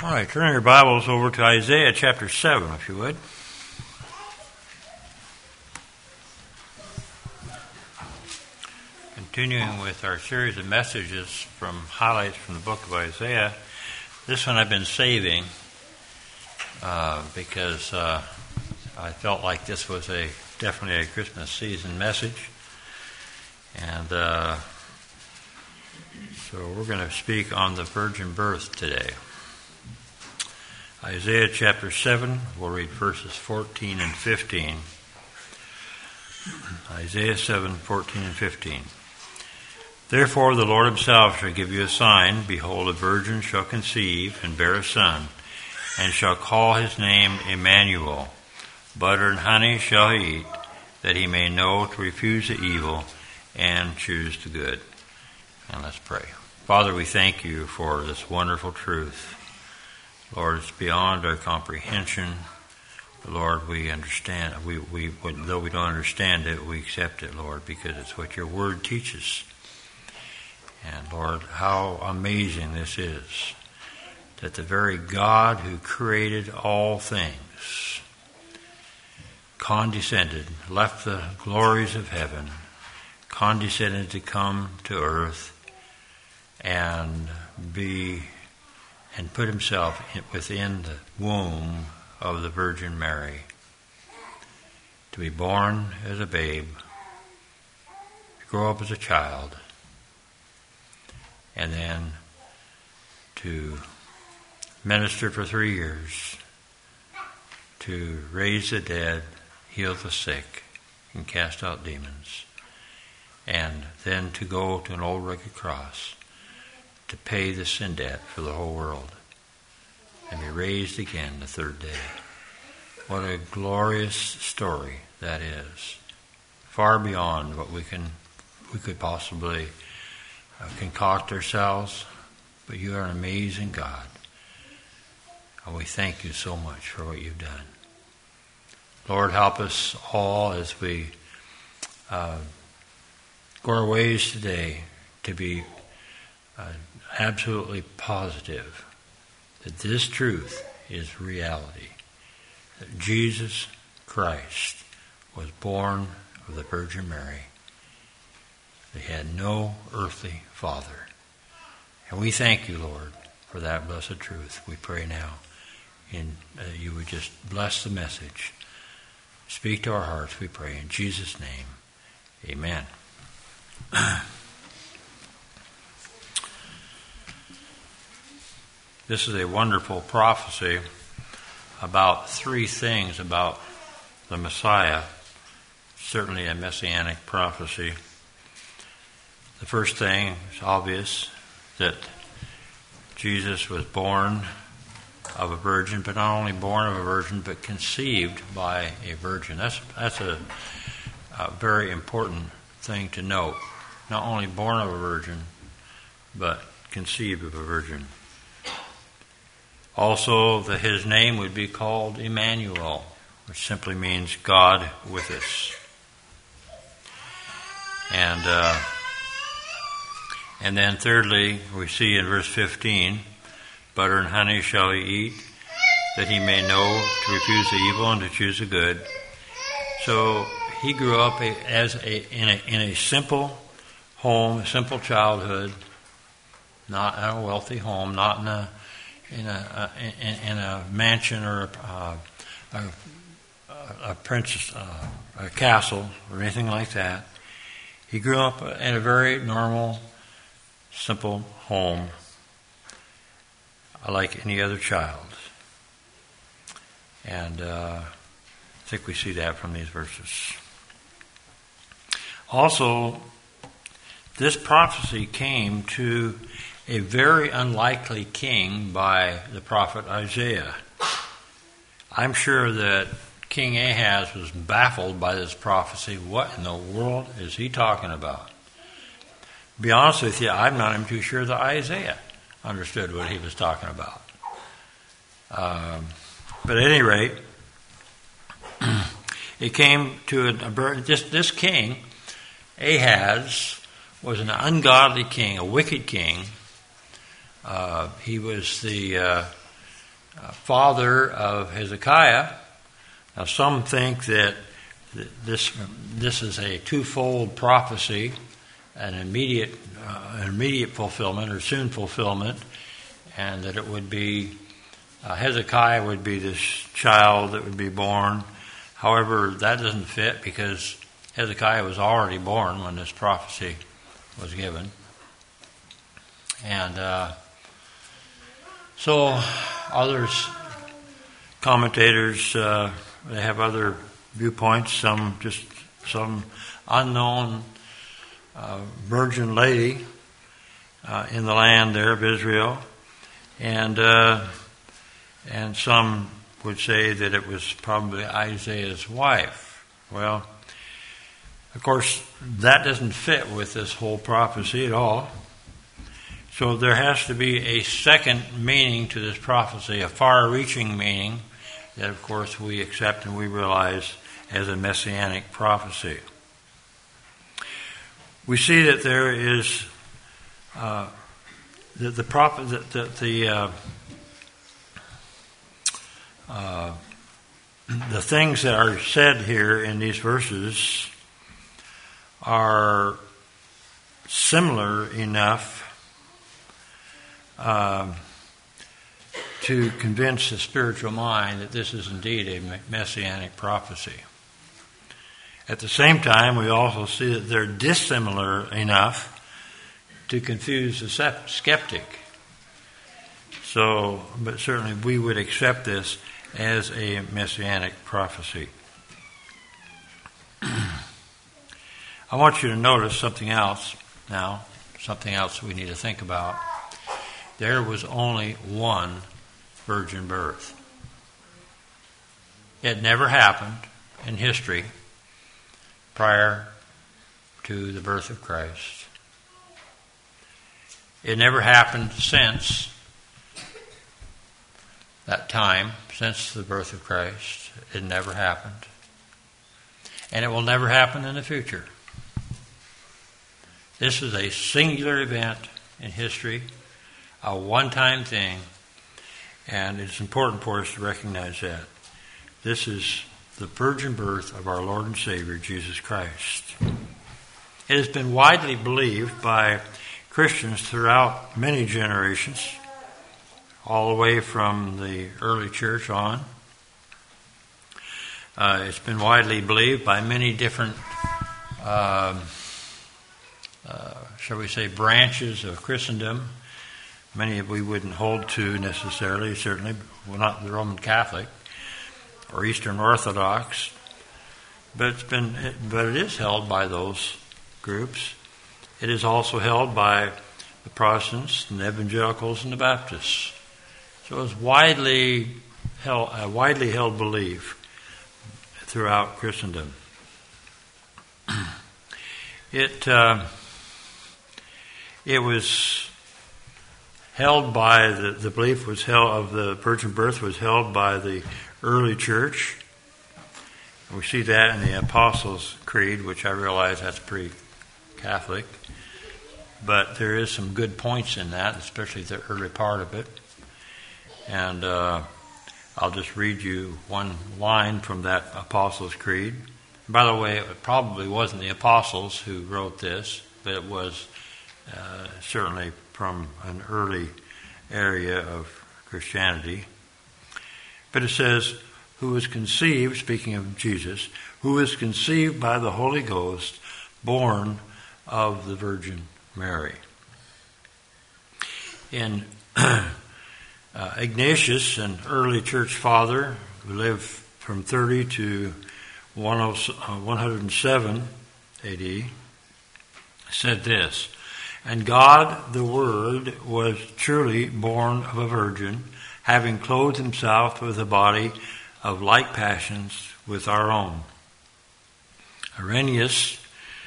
All right, turn your Bibles over to Isaiah chapter 7, if you would. Continuing with our series of messages from highlights from the book of Isaiah. This one I've been saving because I felt like this was definitely a Christmas season message. And so we're going to speak on the virgin birth today. Isaiah chapter 7, we'll read verses 14 and 15. Isaiah 7, 14 and 15. Therefore the Lord himself shall give you a sign. Behold, a virgin shall conceive and bear a son, and shall call his name Emmanuel. Butter and honey shall he eat, that he may know to refuse the evil and choose the good. And let's pray. Father, we thank you for this wonderful truth. Lord, it's beyond our comprehension. Lord, we understand. Though we don't understand it, we accept it, Lord, because it's what your word teaches. And Lord, how amazing this is, that the very God who created all things condescended, left the glories of heaven, condescended to come to earth and put himself within the womb of the Virgin Mary, to be born as a babe, to grow up as a child, and then to minister for 3 years, to raise the dead, heal the sick, and cast out demons, and then to go to an old rugged cross to pay the sin debt for the whole world and be raised again the third day. What a glorious story that is. Far beyond what we could possibly concoct ourselves, but you are an amazing God. And we thank you so much for what you've done. Lord, help us all as we go our ways today to be absolutely positive that this truth is reality, that Jesus Christ was born of the Virgin Mary. They had no earthly father. And we thank you, Lord, for that blessed truth. We pray now you would just bless the message. Speak to our hearts, we pray, in Jesus' name. Amen. This is a wonderful prophecy about 3 things about the Messiah, certainly a messianic prophecy. The first thing is obvious, that Jesus was born of a virgin, but not only born of a virgin, but conceived by a virgin. That's a very important thing to note. Not only born of a virgin, but conceived of a virgin. Also, that his name would be called Emmanuel, which simply means God with us. And then thirdly, we see in verse 15, butter and honey shall he eat, that he may know to refuse the evil and to choose the good. So he grew up in a simple home, a simple childhood, not in a wealthy home, not in a mansion or a princess, a castle or anything like that. He grew up in a very normal, simple home, like any other child. And I think we see that from these verses. Also, this prophecy came to a very unlikely king by the prophet Isaiah. I'm sure that King Ahaz was baffled by this prophecy. What in the world is he talking about? To be honest with you, I'm not even too sure that Isaiah understood what he was talking about. But at any rate, it came to this king, Ahaz, was an ungodly king, a wicked king. He was the father of Hezekiah. Now, some think that this is a twofold prophecy, an immediate fulfillment or soon fulfillment, and that it would be Hezekiah would be this child that would be born. However, that doesn't fit because Hezekiah was already born when this prophecy was given. And so others, commentators, they have other viewpoints, some unknown virgin lady in the land there of Israel, and some would say that it was probably Isaiah's wife. Well, of course, that doesn't fit with this whole prophecy at all. So there has to be a second meaning to this prophecy, a far-reaching meaning that, of course, we accept and we realize as a messianic prophecy. We see that there is the things that are said here in these verses are similar enough to convince the spiritual mind that this is indeed a messianic prophecy. At the same time, we also see that they're dissimilar enough to confuse the skeptic. So, but certainly we would accept this as a messianic prophecy. I want you to notice something else now, something else we need to think about. There was only one virgin birth. It never happened in history prior to the birth of Christ. It never happened since that time, since the birth of Christ. It never happened. And it will never happen in the future. This is a singular event in history, a one-time thing, and it's important for us to recognize that. This is the virgin birth of our Lord and Savior, Jesus Christ. It has been widely believed by Christians throughout many generations, all the way from the early church on. It's been widely believed by many different, shall we say, branches of Christendom. Many we wouldn't hold to necessarily, certainly. We're not the Roman Catholic or Eastern Orthodox, but it is held by those groups. It is also held by the Protestants and the Evangelicals and the Baptists. So it's widely held belief throughout Christendom. It was held by the belief was held of the virgin birth was held by the early church. We see that in the Apostles' Creed, which I realize that's pretty Catholic, but there is some good points in that, especially the early part of it. And I'll just read you one line from that Apostles' Creed. By the way, it probably wasn't the apostles who wrote this, but it was certainly from an early area of Christianity. But it says, who was conceived, speaking of Jesus, who was conceived by the Holy Ghost, born of the Virgin Mary. In Ignatius, an early church father who lived from 30 to 107 AD, said this, "And God, the Word, was truly born of a virgin, having clothed himself with a body of like passions with our own." Irenaeus,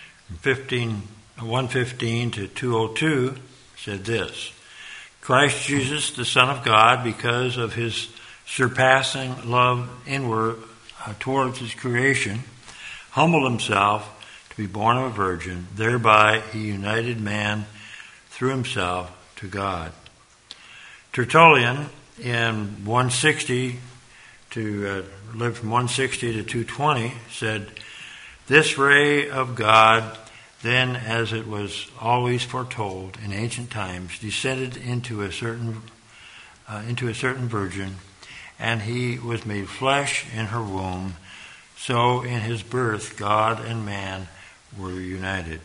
115 to 202, said this, "Christ Jesus, the Son of God, because of his surpassing love inward towards his creation, humbled himself to be born of a virgin. Thereby he united man through himself to God." Tertullian, in 160 lived from 160 to 220, said, "This ray of God, then as it was always foretold in ancient times, descended into a certain virgin, and he was made flesh in her womb. So in his birth, God and man were united."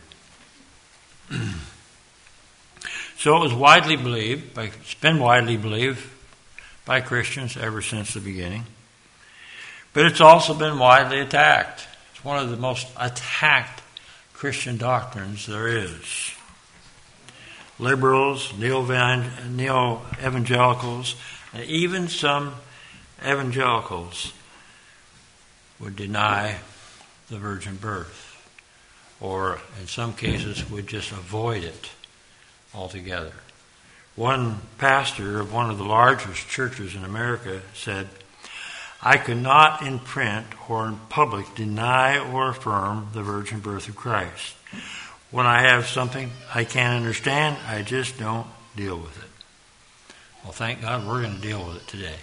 So it was widely believed, it's been widely believed by Christians ever since the beginning. But it's also been widely attacked. It's one of the most attacked Christian doctrines there is. Liberals, neo-evangelicals, and even some evangelicals would deny the virgin birth, or in some cases would just avoid it altogether. One pastor of one of the largest churches in America said, "I could not in print or in public deny or affirm the virgin birth of Christ. When I have something I can't understand, I just don't deal with it." Well, thank God we're going to deal with it today.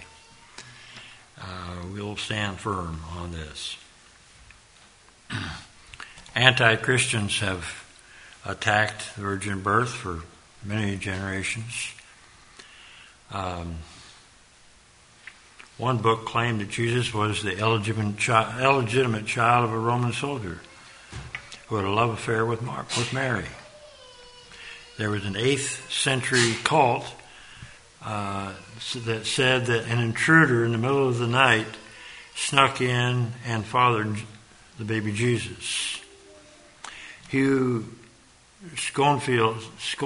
We'll stand firm on this. Anti-Christians have attacked the virgin birth for many generations. One book claimed that Jesus was the illegitimate child of a Roman soldier who had a love affair with Mary. There was an 8th century cult that said that an intruder in the middle of the night snuck in and fathered the baby Jesus. Hugh Schoenfield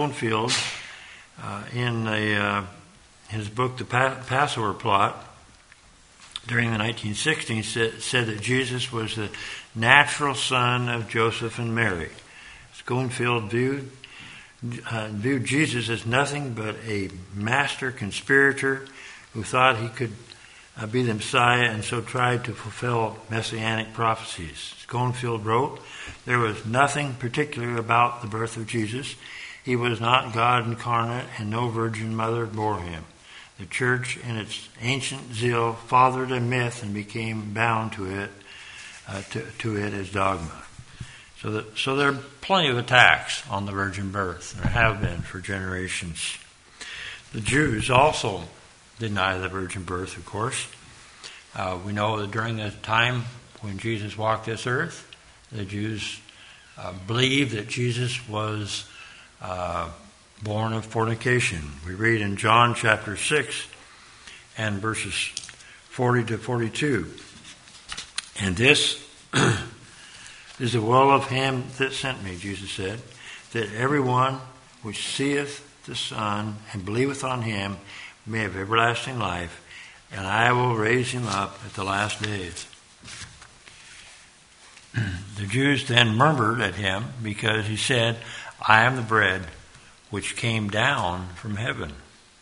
in his book, The Passover Plot, during the 1960s, said that Jesus was the natural son of Joseph and Mary. Schoenfield viewed Jesus as nothing but a master conspirator who thought he could be the Messiah and so tried to fulfill messianic prophecies. Schoenfield wrote, "There was nothing particular about the birth of Jesus. He was not God incarnate, and no virgin mother bore him. The church, in its ancient zeal, fathered a myth and became bound to it as dogma." So there are plenty of attacks on the virgin birth. There have been for generations. The Jews also deny the virgin birth, of course. We know that during the time when Jesus walked this earth, the Jews believed that Jesus was born of fornication. We read in John chapter 6 and verses 40 to 42. "And this is the will of him that sent me," Jesus said, "that everyone which seeth the Son and believeth on him may have everlasting life, and I will raise him up at the last days." The Jews then murmured at him because he said, "I am the bread which came down from heaven."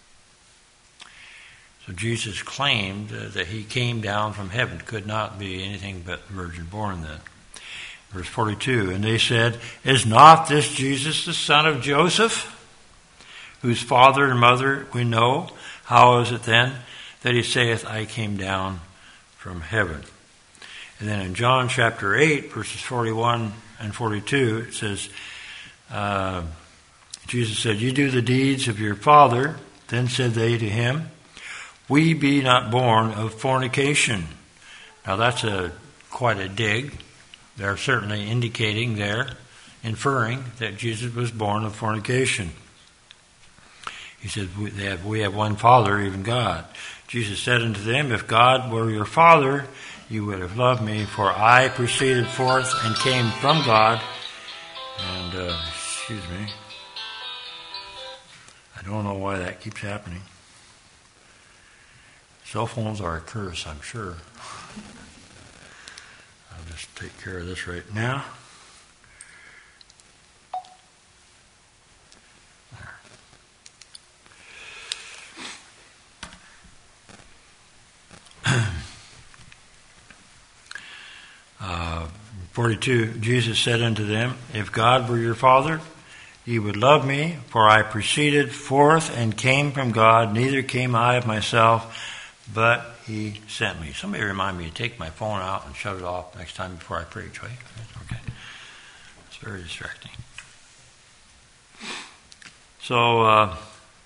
So Jesus claimed that he came down from heaven. Could not be anything but virgin born then. Verse 42, "And they said, Is not this Jesus the son of Joseph, whose father and mother we know? How is it then that he saith, I came down from heaven?" And then in John chapter 8, verses 41 and 42, it says, Jesus said, "You do the deeds of your father." Then said they to him, "We be not born of fornication." Now that's quite a dig. They're certainly indicating there, inferring that Jesus was born of fornication. He said, we have one Father, even God. Jesus said unto them, "If God were your Father, you would have loved me, for I proceeded forth and came from God." And, excuse me. I don't know why that keeps happening. Cell phones are a curse, I'm sure. I'll just take care of this right now. There. 42, Jesus said unto them, "If God were your Father, ye would love me, for I proceeded forth and came from God, neither came I of myself, but he sent me. Somebody remind me to take my phone out and shut it off next time before I preach, right? Okay. It's very distracting. So,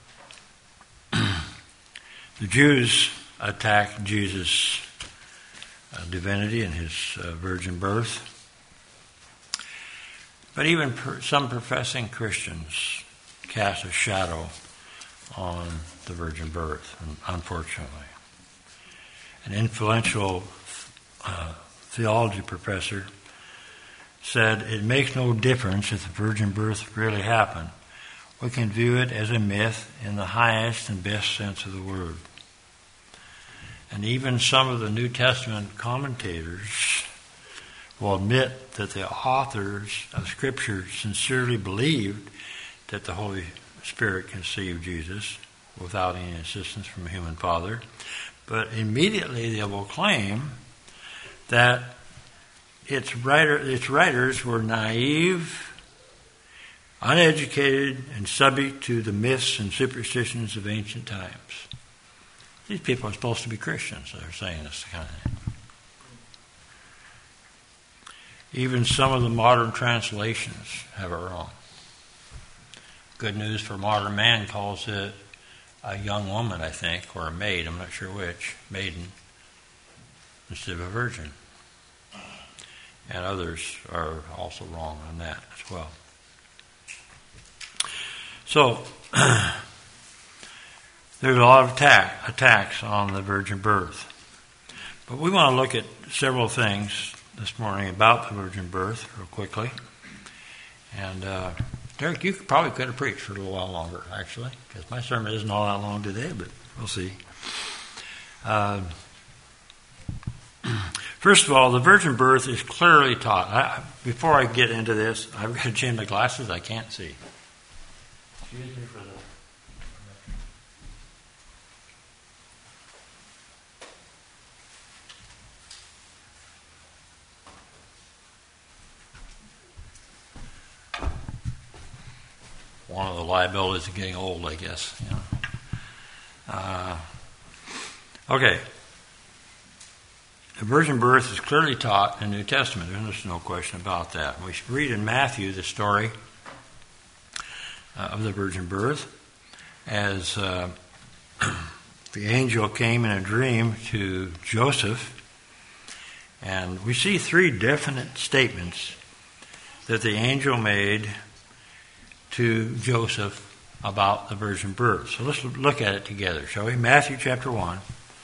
the Jews attacked Jesus' divinity and his virgin birth. But even some professing Christians cast a shadow on the virgin birth, unfortunately. An influential theology professor said, it makes no difference if the virgin birth really happened. We can view it as a myth in the highest and best sense of the word. And even some of the New Testament commentators will admit that the authors of Scripture sincerely believed that the Holy Spirit conceived Jesus without any assistance from a human father. But immediately they will claim that its writers were naive, uneducated, and subject to the myths and superstitions of ancient times. These people are supposed to be Christians. They're saying this kind of thing. Even some of the modern translations have it wrong. Good News for Modern Man calls it a young woman, I think, or a maid, I'm not sure which, maiden, instead of a virgin. And others are also wrong on that as well. So, there's a lot of attacks on the virgin birth. But we want to look at several things this morning about the virgin birth real quickly. And Derek, you probably could have preached for a little while longer, actually, because my sermon isn't all that long today, but we'll see. First of all, the virgin birth is clearly taught. Before I get into this, I've got to change my glasses. I can't see. Excuse me for the... One of the liabilities of getting old, I guess. You know. Okay. The virgin birth is clearly taught in the New Testament. There's no question about that. We read in Matthew the story of the virgin birth as the angel came in a dream to Joseph. And we see three definite statements that the angel made to Joseph about the virgin birth. So let's look at it together, shall we? Matthew chapter 1.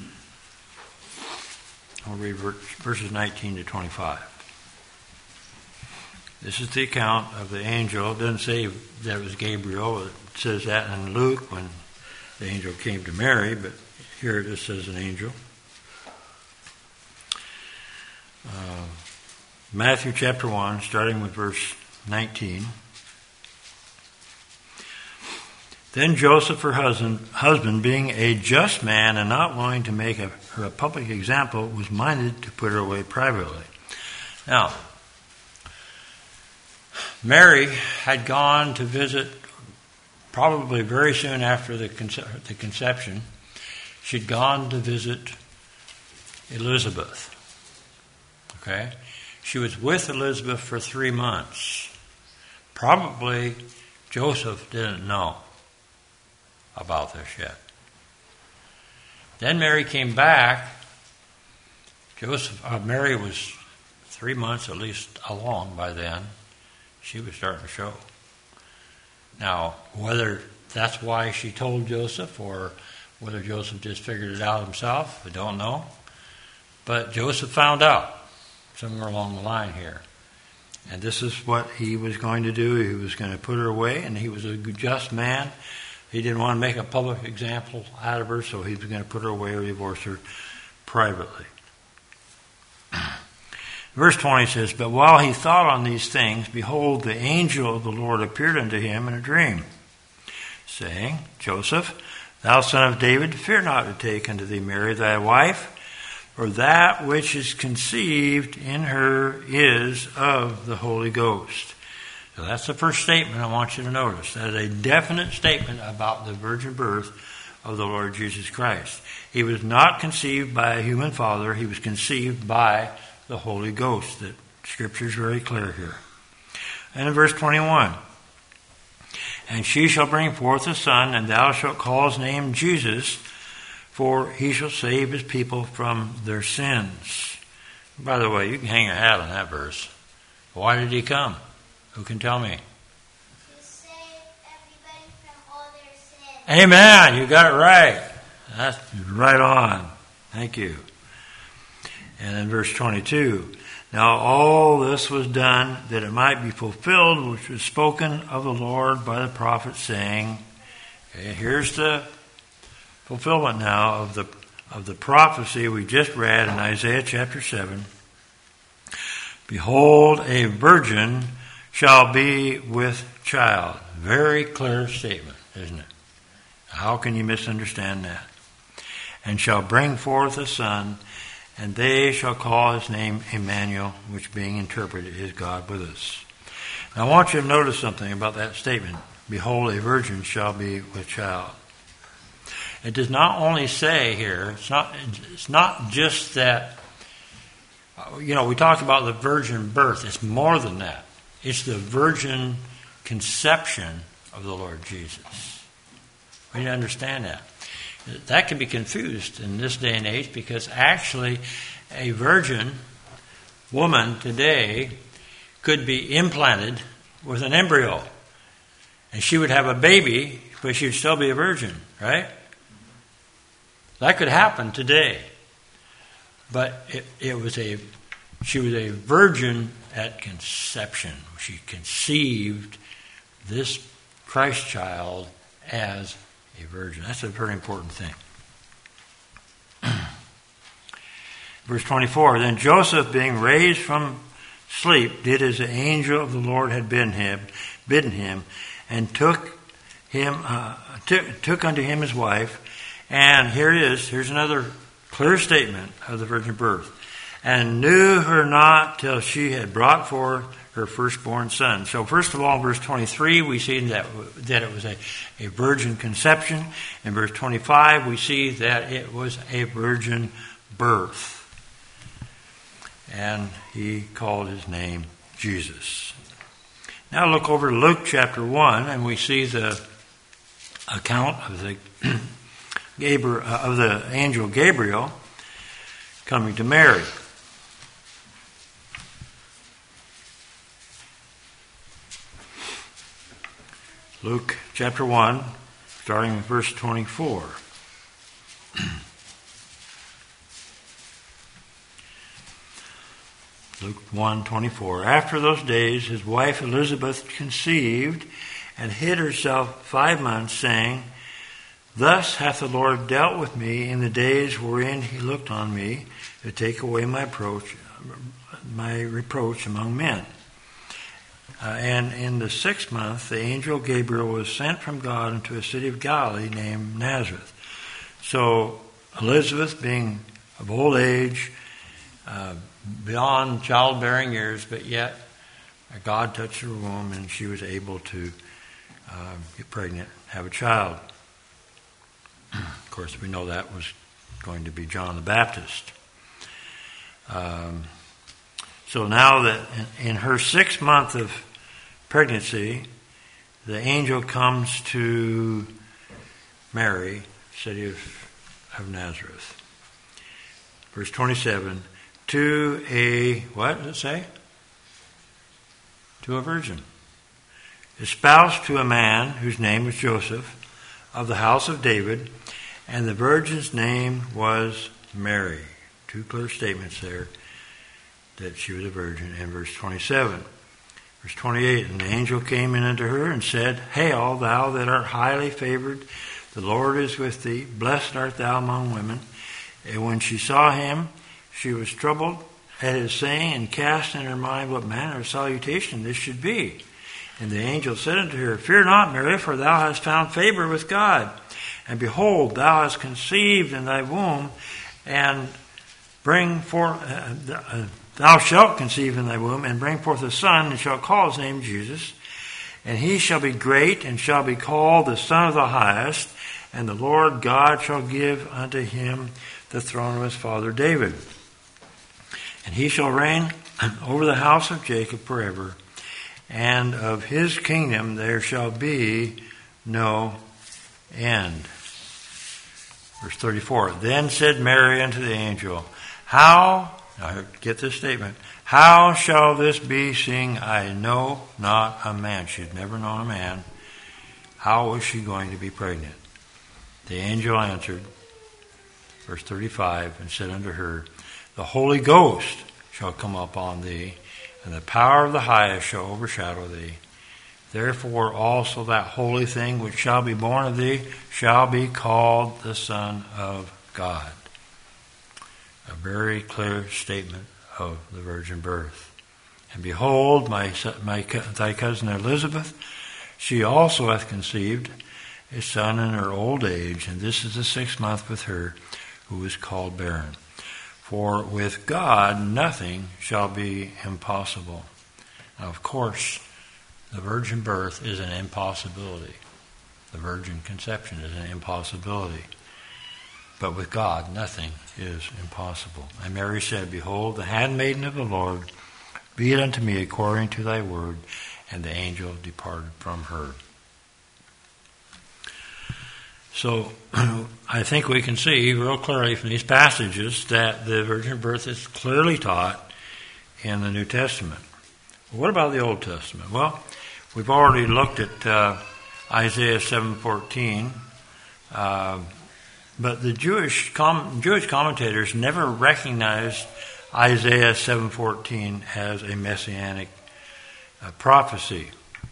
I'll read verses 19 to 25. This is the account of the angel. It doesn't say that it was Gabriel. It says that in Luke when the angel came to Mary, but here it just says an angel. Matthew chapter 1, starting with verse 19. Then Joseph, her husband, being a just man and not willing to make her a public example, was minded to put her away privately. Now, Mary had gone to visit, probably very soon after the conception, she'd gone to visit Elizabeth. Okay? She was with Elizabeth for 3 months. Probably Joseph didn't know about this yet. Then Mary came back. Mary was 3 months at least along by then. She was starting to show. Now, whether that's why she told Joseph or whether Joseph just figured it out himself, I don't know. But Joseph found out somewhere along the line here. And this is what he was going to do. He was going to put her away, and he was a just man. He didn't want to make a public example out of her, so he was going to put her away or divorce her privately. Verse 20 says, But while he thought on these things, behold, the angel of the Lord appeared unto him in a dream, saying, Joseph, thou son of David, fear not to take unto thee Mary thy wife, for that which is conceived in her is of the Holy Ghost. So that's the first statement I want you to notice. That is a definite statement about the virgin birth of the Lord Jesus Christ. He was not conceived by a human father. He was conceived by the Holy Ghost. The Scripture is very clear here. And in verse 21, and she shall bring forth a son, and thou shalt call his name Jesus, for he shall save his people from their sins. By the way, you can hang your hat on that verse. Why did he come? Who can tell me? To save everybody from all their sins. Amen. You got it right. That's right on. Thank you. And in verse 22, now all this was done that it might be fulfilled, which was spoken of the Lord by the prophet, saying, okay, here's the fulfillment now of the prophecy we just read in Isaiah chapter 7. Behold, a virgin shall be with child. Very clear statement, isn't it? How can you misunderstand that? And shall bring forth a son, and they shall call his name Emmanuel, which being interpreted is God with us. Now I want you to notice something about that statement. Behold, a virgin shall be with child. It does not only say here, it's not just that, we talked about the virgin birth. It's more than that. It's the virgin conception of the Lord Jesus. We need to understand that. That can be confused in this day and age because actually a virgin woman today could be implanted with an embryo. And she would have a baby, but she would still be a virgin, right? That could happen today. But she was a virgin at conception. She conceived this Christ child as a virgin. That's a very important thing. Verse 24, then Joseph, being raised from sleep, did as the angel of the Lord had bidden him, and took unto him his wife. And here's another clear statement of the virgin birth. And knew her not till she had brought forth her firstborn son. So first of all, in verse 23, we see that it was a virgin conception. In verse 25, we see that it was a virgin birth. And he called his name Jesus. Now look over to Luke chapter 1, and we see the account of the angel Gabriel coming to Mary. Luke chapter 1, starting with verse 24. Luke 1:24. After those days, his wife Elizabeth conceived and hid herself 5 months, saying, Thus hath the Lord dealt with me in the days wherein he looked on me to take away my reproach among men. And in the 6th month, the angel Gabriel was sent from God into a city of Galilee named Nazareth. So Elizabeth, being of old age, beyond childbearing years, but yet God touched her womb and she was able to get pregnant, have a child. Of course, we know that was going to be John the Baptist. So now that in her 6th month of pregnancy, the angel comes to Mary, city of Nazareth. Verse 27, to a, what does it say? To a virgin. Espoused to a man whose name was Joseph, of the house of David, and the virgin's name was Mary. 2 clear statements there that she was a virgin. In verse 27. Verse 28, and the angel came in unto her and said, Hail, thou that art highly favored, the Lord is with thee, blessed art thou among women. And when she saw him, she was troubled at his saying, and cast in her mind what manner of salutation this should be. And the angel said unto her, Fear not, Mary, for thou hast found favor with God. And behold, thou hast conceived in thy womb, and bring forth, thou shalt conceive in thy womb, and bring forth a son, and shalt call his name Jesus. And he shall be great, and shall be called the Son of the Highest, and the Lord God shall give unto him the throne of his father David. And he shall reign over the house of Jacob forever, and of his kingdom there shall be no end. Verse 34, Then said Mary unto the angel, now get this statement, how shall this be, seeing I know not a man? She had never known a man. How was she going to be pregnant? The angel answered, verse 35, and said unto her, The Holy Ghost shall come upon thee, and the power of the highest shall overshadow thee. Therefore also that holy thing which shall be born of thee shall be called the Son of God. A very clear statement of the virgin birth. And behold, thy cousin Elizabeth, she also hath conceived a son in her old age, and this is the 6th month with her, who is called barren. For with God nothing shall be impossible. Now, of course, the virgin birth is an impossibility. The virgin conception is an impossibility. But with God, nothing is impossible. And Mary said, Behold, the handmaiden of the Lord, be it unto me according to thy word. And the angel departed from her. So, I think we can see real clearly from these passages that the virgin birth is clearly taught in the New Testament. What about the Old Testament? Well, we've already looked at Isaiah 7:14, but the Jewish commentators never recognized Isaiah 7:14 as a messianic prophecy.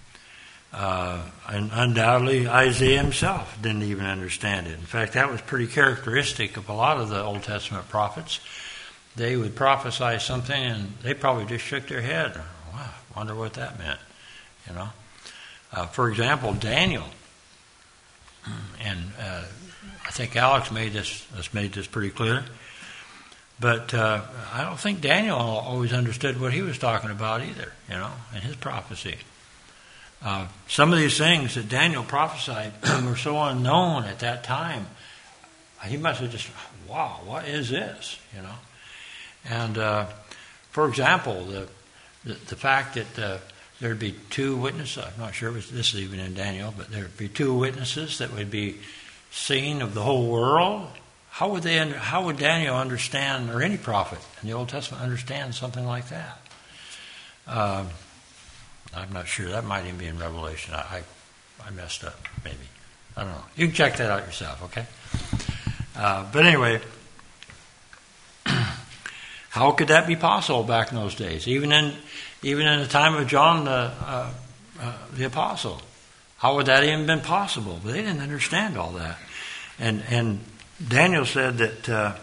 And undoubtedly Isaiah himself didn't even understand it. In fact, that was pretty characteristic of a lot of the Old Testament prophets. They would prophesy something and they probably just shook their head. Wow, wonder what that meant, you know. For example, Daniel, and I think Alex made this pretty clear, but I don't think Daniel always understood what he was talking about either, you know, in his prophecy. Some of these things that Daniel prophesied were so unknown at that time. He must have just, wow, what is this, you know? And for example, the fact that there'd be 2 witnesses, I'm not sure if this is even in Daniel, but there'd be 2 witnesses that would be seen of the whole world. How would Daniel understand, or any prophet in the Old Testament understand something like that? I'm not sure. That might even be in Revelation. I messed up, maybe. I don't know. You can check that out yourself, okay? But anyway, how could that be possible back in those days? Even in the time of John the Apostle, how would that even been possible? But they didn't understand all that. And Daniel said that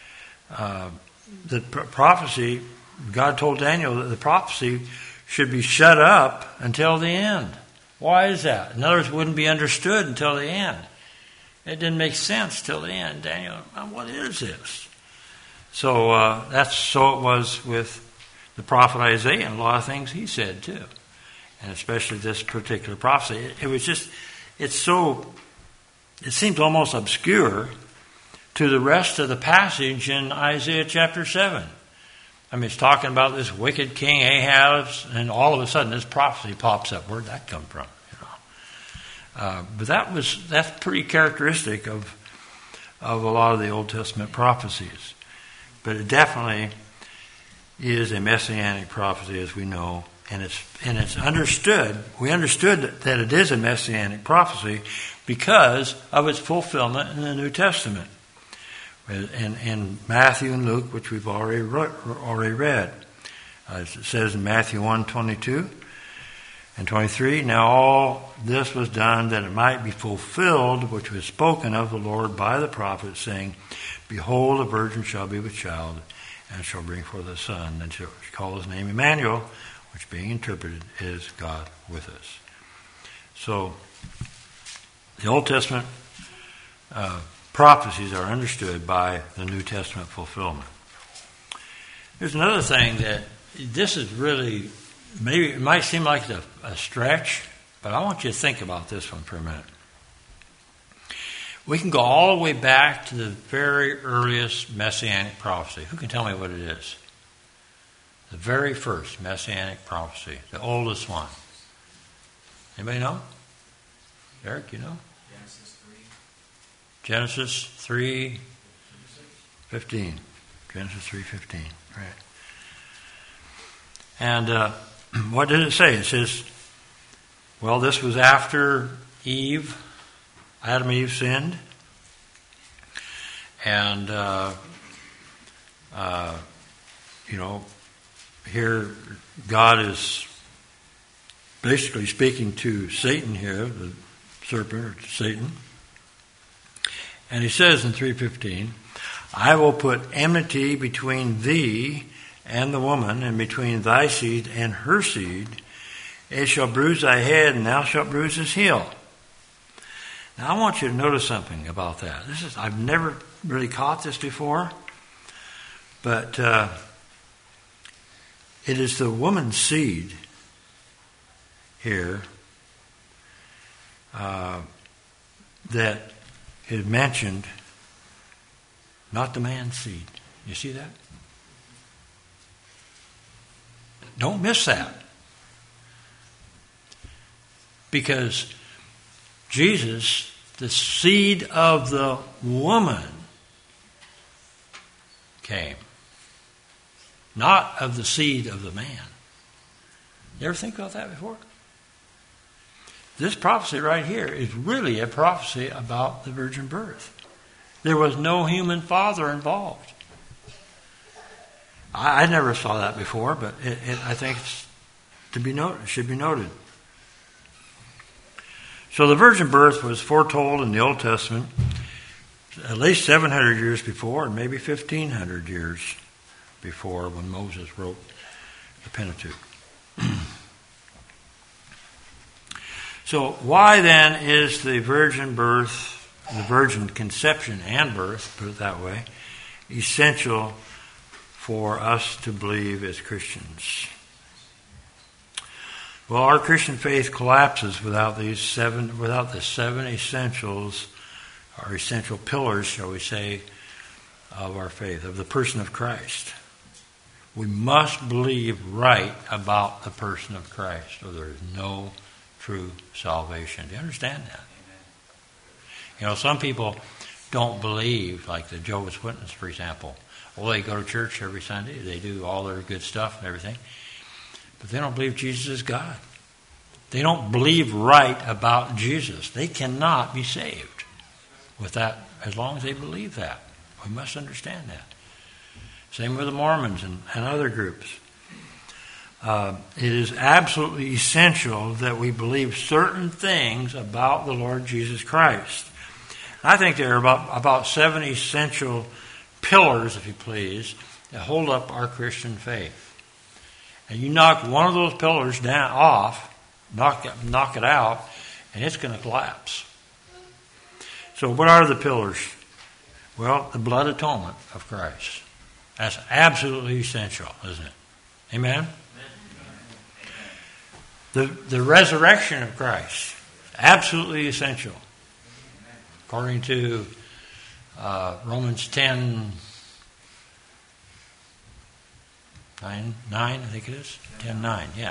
the prophecy, God told Daniel that the prophecy should be shut up until the end. Why is that? In other words, it wouldn't be understood until the end. It didn't make sense till the end. Daniel, what is this? So so it was with the prophet Isaiah and a lot of things he said too. And especially this particular prophecy. It seems almost obscure to the rest of the passage in Isaiah chapter 7. I mean, it's talking about this wicked king Ahab, and all of a sudden this prophecy pops up. Where'd that come from? You know? But that's pretty characteristic of a lot of the Old Testament prophecies. But it definitely is a messianic prophecy, as we know, and it's understood. We understood that it is a messianic prophecy because of its fulfillment in the New Testament. In Matthew and Luke, which we've already read. It says in Matthew 1:22 and 23, Now all this was done that it might be fulfilled, which was spoken of the Lord by the prophet, saying, Behold, a virgin shall be with child, and shall bring forth a son, and shall call his name Emmanuel, which being interpreted is God with us. So, the Old Testament prophecies are understood by the New Testament fulfillment. There's another thing that this is really, maybe it might seem like a stretch, But I want you to think about this one for a minute. We can go all the way back to the very earliest Messianic prophecy. Who can tell me what it is? The very first Messianic prophecy, the oldest one. Anybody know? Eric, you know? Genesis 3:15. Genesis 3:15, right. And what did it say? It says, well, this was after Adam and Eve sinned. And, here God is basically speaking to Satan here, the serpent, or to Satan. And he says in 3:15, I will put enmity between thee and the woman, and between thy seed and her seed. It shall bruise thy head, and thou shalt bruise his heel. Now I want you to notice something about that. I've never really caught this before, but it is the woman's seed here that is mentioned, not the man's seed. You see that? Don't miss that. Because Jesus, the seed of the woman, came. Not of the seed of the man. You ever think about that before? This prophecy right here is really a prophecy about the virgin birth. There was no human father involved. I never saw that before, but I think it's to be noted. It should be noted. So the virgin birth was foretold in the Old Testament at least 700 years before, and maybe 1,500 years before, when Moses wrote the Pentateuch. So why then is the virgin birth, the virgin conception and birth, put it that way, essential for us to believe as Christians? Well, our Christian faith collapses without the seven essentials, or essential pillars, shall we say, of our faith, of the person of Christ. We must believe right about the person of Christ, or there is no true salvation. Do you understand that? You know, some people don't believe, like the Jehovah's Witness, for example. Well, they go to church every Sunday, they do all their good stuff and everything, but they don't believe Jesus is God. They don't believe right about Jesus. They cannot be saved with that, as long as they believe that. We must understand that. Same with the Mormons and other groups. It is absolutely essential that we believe certain things about the Lord Jesus Christ. I think there are about 7 essential pillars, if you please, that hold up our Christian faith. And you knock one of those pillars off, knock it out, and it's going to collapse. So what are the pillars? Well, the blood atonement of Christ. That's absolutely essential, isn't it? Amen? The resurrection of Christ. Absolutely essential. According to Romans 10, 9, I think it is. 10:9, yeah.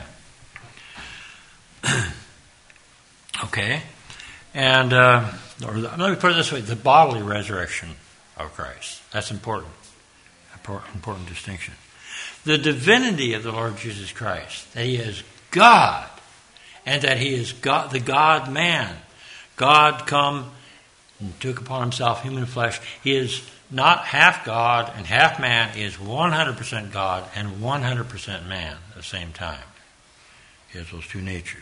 Okay. And let me put it this way, the bodily resurrection of Christ. That's important. Important distinction. The divinity of the Lord Jesus Christ, that He is God, and that He is God, the God-man. God come and took upon Himself human flesh. He is not half God and half man. He is 100% God and 100% man at the same time. He has those two natures.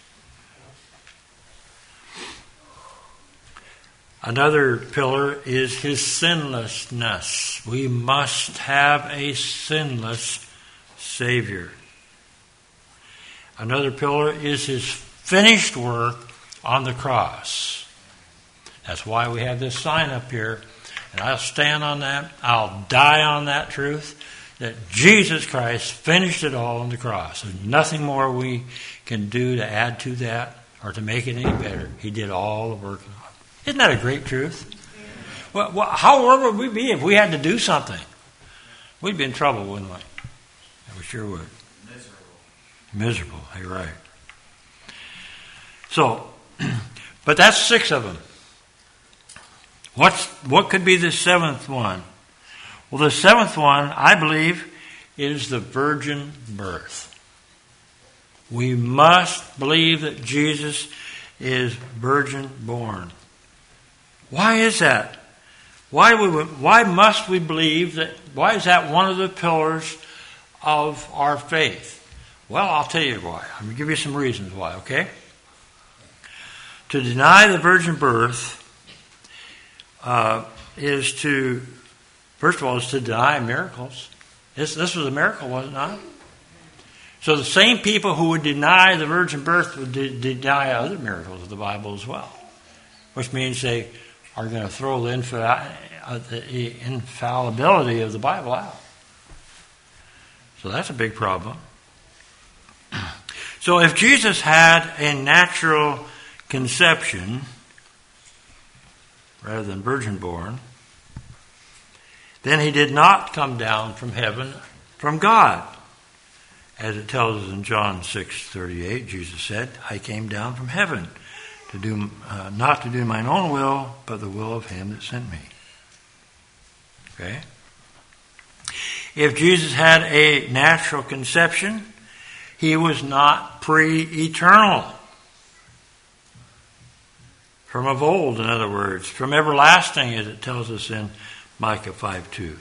Another pillar is His sinlessness. We must have a sinless Savior. Another pillar is His finished work on the cross. That's why we have this sign up here. And I'll stand on that. I'll die on that truth, that Jesus Christ finished it all on the cross. There's nothing more we can do to add to that or to make it any better. He did all the work. Isn't that a great truth? Well, where would we be if we had to do something? We'd be in trouble, wouldn't we? We sure would. Miserable. You're right. So, but that's 6 of them. What could be the 7th one? Well, the 7th one, I believe, is the virgin birth. We must believe that Jesus is virgin born. Why is that? Why must we believe that? Why is that one of the pillars of our faith? Well, I'll tell you why. I'm going to give you some reasons why, okay? To deny the virgin birth is to, first of all, is to deny miracles. This was a miracle, was it not? So the same people who would deny the virgin birth would deny other miracles of the Bible as well, which means they are going to throw the infallibility of the Bible out. So that's a big problem. So if Jesus had a natural conception rather than virgin born, then he did not come down from heaven from God. As it tells us in John 6:38, Jesus said, I came down from heaven to do not to do mine own will, but the will of him that sent me. Okay? If Jesus had a natural conception, he was not pre-eternal. From of old, in other words. From everlasting, as it tells us in Micah 5:2.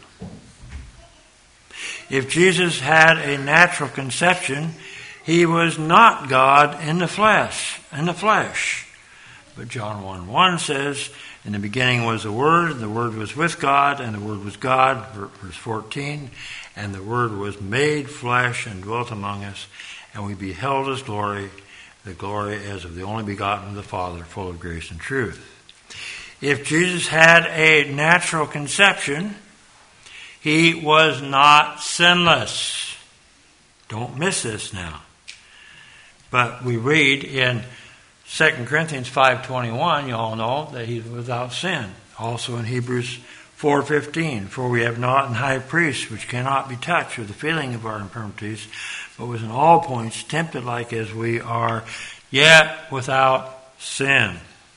If Jesus had a natural conception, he was not God in the flesh. But John 1:1 says, in the beginning was the Word, and the Word was with God, and the Word was God, verse 14, and the Word was made flesh and dwelt among us, and we beheld his glory, the glory as of the only begotten of the Father, full of grace and truth. If Jesus had a natural conception, he was not sinless. Don't miss this now. But we read in 2 Corinthians 5:21, you all know, that he's without sin. Also in Hebrews 4:15, for we have not an high priest which cannot be touched with the feeling of our infirmities, but was in all points tempted like as we are, yet without sin.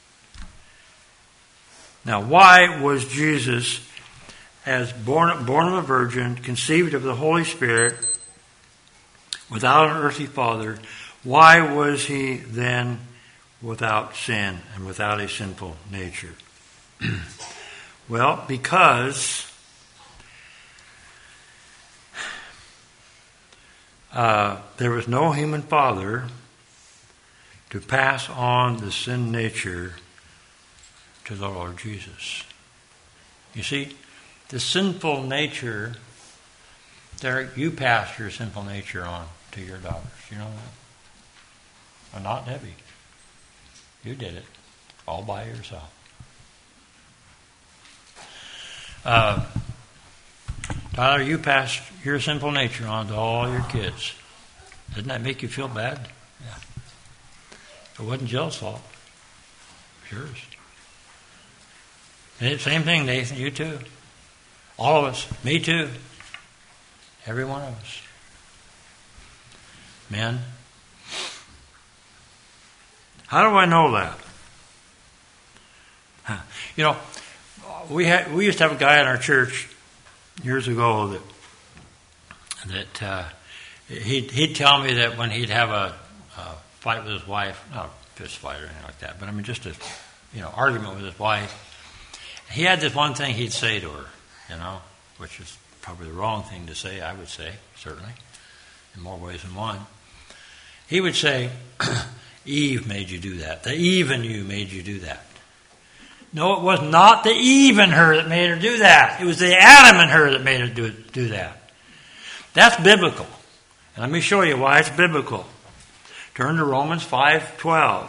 Now, why was Jesus, as born of a virgin, conceived of the Holy Spirit, without an earthly father, why was he then without sin and without a sinful nature? Well, because there was no human father to pass on the sin nature to the Lord Jesus. You see, the sinful nature, Derek, you passed your sinful nature on to your daughters. You know that? Well, not Debbie. You did it all by yourself. Tyler, you passed your sinful nature on to all your kids. Doesn't that make you feel bad? Yeah. It wasn't Jill's fault. It was yours. And same thing, Nathan, you too. All of us. Me too. Every one of us. Men. How do I know that? You know, we used to have a guy in our church years ago that he'd tell me that when he'd have a fight with his wife, not a fist fight or anything like that, but I mean just a argument with his wife, he had this one thing he'd say to her, which is probably the wrong thing to say, I would say, certainly, in more ways than one. He would say, Eve made you do that. The Eve in you made you do that. No, it was not the Eve in her that made her do that. It was the Adam in her that made her do that. That's biblical. And let me show you why it's biblical. Turn to Romans 5:12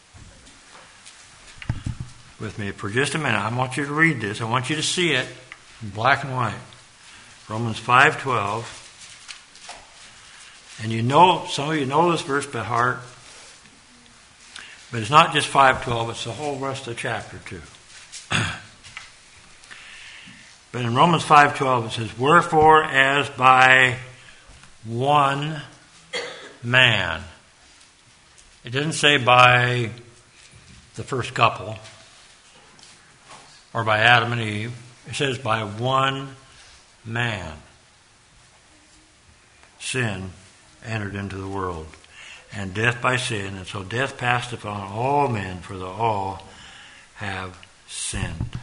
with me for just a minute. I want you to read this. I want you to see it in black and white. Romans 5:12. And some of you know this verse by heart. But it's not just 5:12, it's the whole rest of chapter 2. But in Romans 5:12 it says, wherefore as by one man. It doesn't say by the first couple or by Adam and Eve. It says by one man sin entered into the world, and death by sin, and so death passed upon all men, for the all have sinned.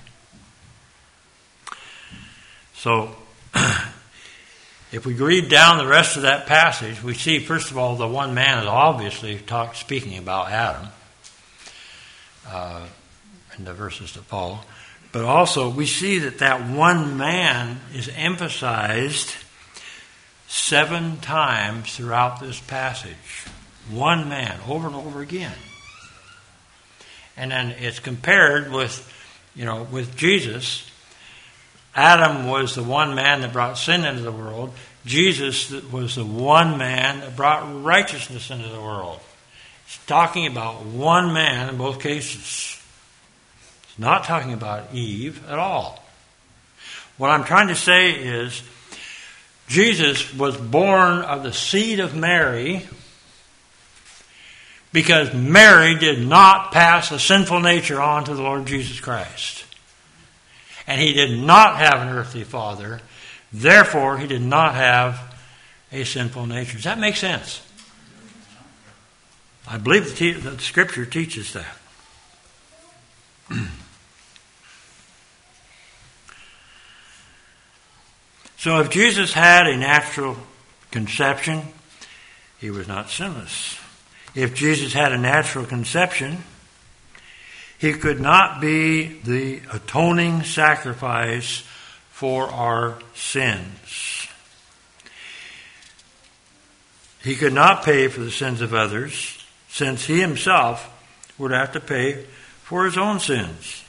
So, if we read down the rest of that passage, we see, first of all, the one man is obviously speaking about Adam in the verses that follow. But also, we see that one man is emphasized 7 times throughout this passage. One man, over and over again. And then it's compared with Jesus. Adam was the one man that brought sin into the world. Jesus was the one man that brought righteousness into the world. It's talking about one man in both cases. It's not talking about Eve at all. What I'm trying to say is, Jesus was born of the seed of Mary because Mary did not pass a sinful nature on to the Lord Jesus Christ. And he did not have an earthly father. Therefore, he did not have a sinful nature. Does that make sense? I believe that Scripture teaches that. So if Jesus had a natural conception, he was not sinless. If Jesus had a natural conception, he could not be the atoning sacrifice for our sins. He could not pay for the sins of others, since he himself would have to pay for his own sins.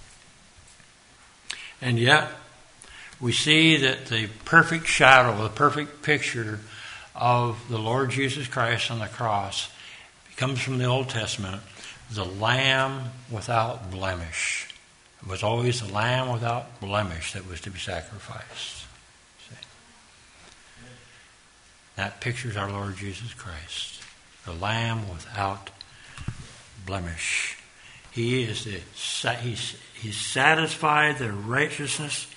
And yet, we see that the perfect shadow, the perfect picture of the Lord Jesus Christ on the cross comes from the Old Testament, the Lamb without blemish. It was always the Lamb without blemish that was to be sacrificed. See? That pictures our Lord Jesus Christ, the Lamb without blemish. He is He satisfied the righteous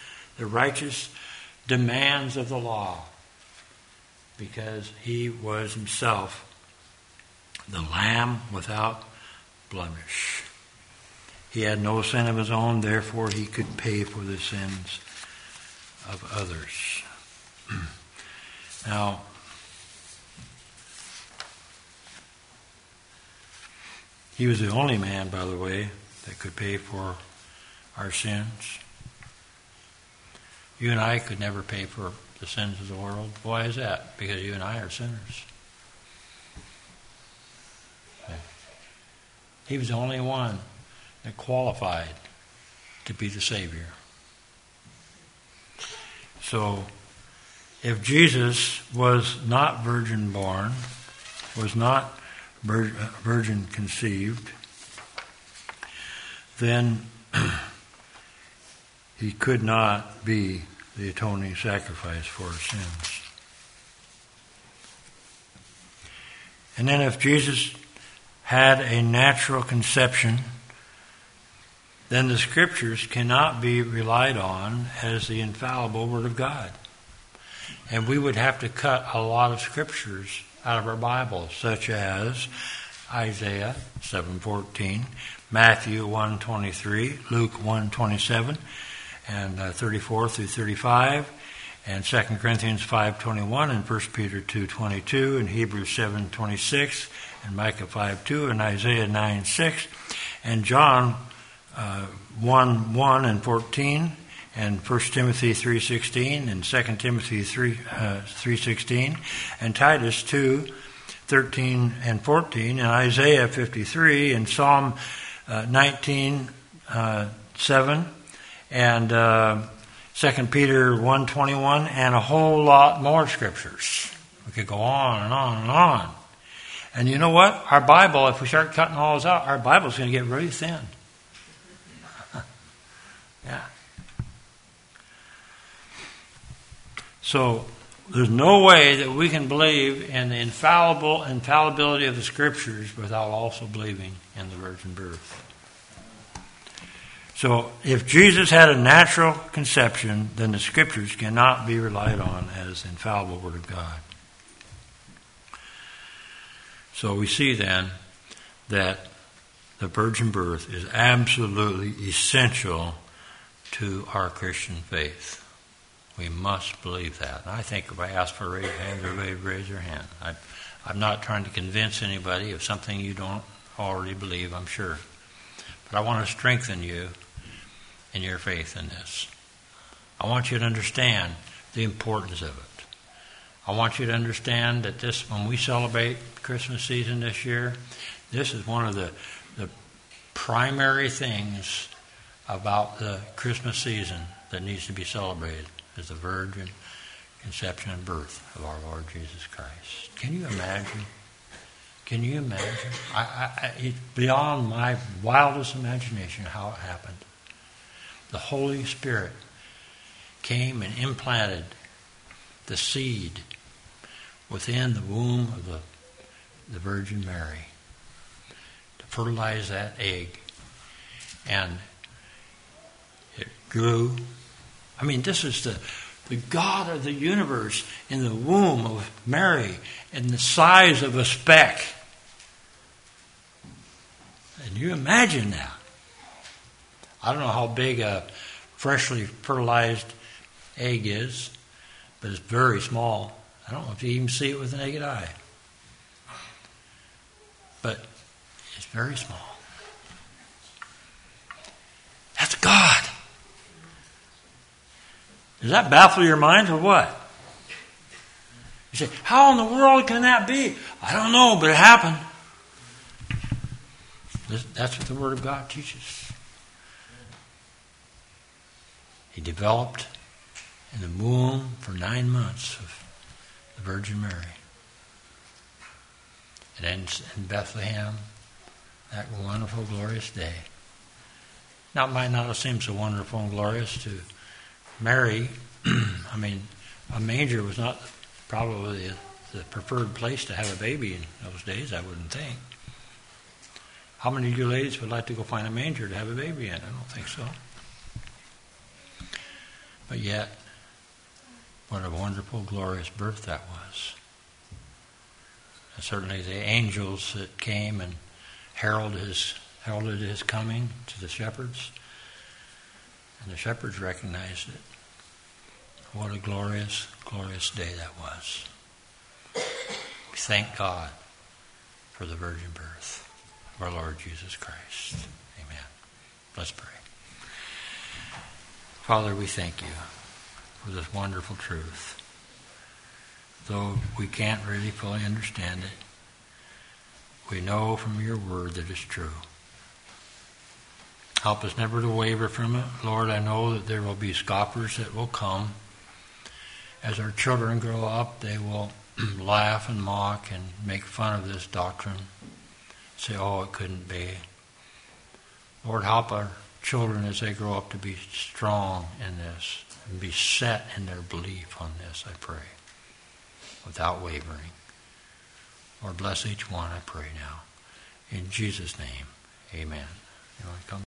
demands of the law, because he was himself the Lamb without blemish. He had no sin of his own, therefore he could pay for the sins of others. Now, he was the only man, by the way, that could pay for our sins. You and I could never pay for the sins of the world. Why is that? Because you and I are sinners. He was the only one that qualified to be the Savior. So, if Jesus was not virgin born, was not virgin conceived, then he could not be the atoning sacrifice for our sins. And then if Jesus had a natural conception, then the Scriptures cannot be relied on as the infallible Word of God. And we would have to cut a lot of Scriptures out of our Bible, such as Isaiah 7:14, Matthew 1:23, Luke 1:27, and 34 through 35, and 2 Corinthians 5:21, and 1 Peter 2:22, and Hebrews 7:26, and Micah 5:2, and Isaiah 9:6, and John 1:1 and 14, and 1 Timothy 3:16, and 2 Timothy 3:16, and Titus 2:13 and 14, and Isaiah 53, and Psalm 19:7, and 2 Peter 1:21, and a whole lot more Scriptures. We could go on and on and on. And you know what? Our Bible, if we start cutting all those out, our Bible's going to get really thin. Yeah. So there's no way that we can believe in the infallibility of the Scriptures without also believing in the virgin birth. So if Jesus had a natural conception, then the Scriptures cannot be relied on as infallible Word of God. So we see then that the virgin birth is absolutely essential to our Christian faith. We must believe that. And I think if I ask for a raised hand, everybody would raise their hand. I'm not trying to convince anybody of something you don't already believe, I'm sure. But I want to strengthen you in your faith in this. I want you to understand the importance of it. I want you to understand that this, when we celebrate Christmas season this year, this is one of the primary things about the Christmas season that needs to be celebrated, is the virgin conception and birth of our Lord Jesus Christ. Can you imagine? Can you imagine? It's beyond my wildest imagination how it happened. The Holy Spirit came and implanted the seed within the womb of the Virgin Mary to fertilize that egg. And it grew. I mean, this is the God of the universe in the womb of Mary in the size of a speck. And you imagine that. I don't know how big a freshly fertilized egg is, but it's very small. I don't know if you even see it with the naked eye. But it's very small. That's God. Does that baffle your mind or what? You say, how in the world can that be? I don't know, but it happened. That's what the Word of God teaches. He developed in the womb for 9 months of the Virgin Mary. It ends in Bethlehem, that wonderful, glorious day. Now, it might not have seemed so wonderful and glorious to Mary. I mean, a manger was not probably the preferred place to have a baby in those days, I wouldn't think. How many of you ladies would like to go find a manger to have a baby in? I don't think so. But yet, what a wonderful, glorious birth that was. And certainly the angels that came and heralded his coming to the shepherds, and the shepherds recognized it. What a glorious, glorious day that was. We thank God for the virgin birth of our Lord Jesus Christ. Amen. Let's pray. Father, we thank you for this wonderful truth. Though we can't really fully understand it, we know from your word that it's true. Help us never to waver from it. Lord, I know that there will be scoffers that will come. As our children grow up, they will laugh and mock and make fun of this doctrine. Say, oh, it couldn't be. Lord, help our children as they grow up to be strong in this and be set in their belief on this, I pray, without wavering. Lord, bless each one, I pray now. In Jesus' name, amen. You want to come?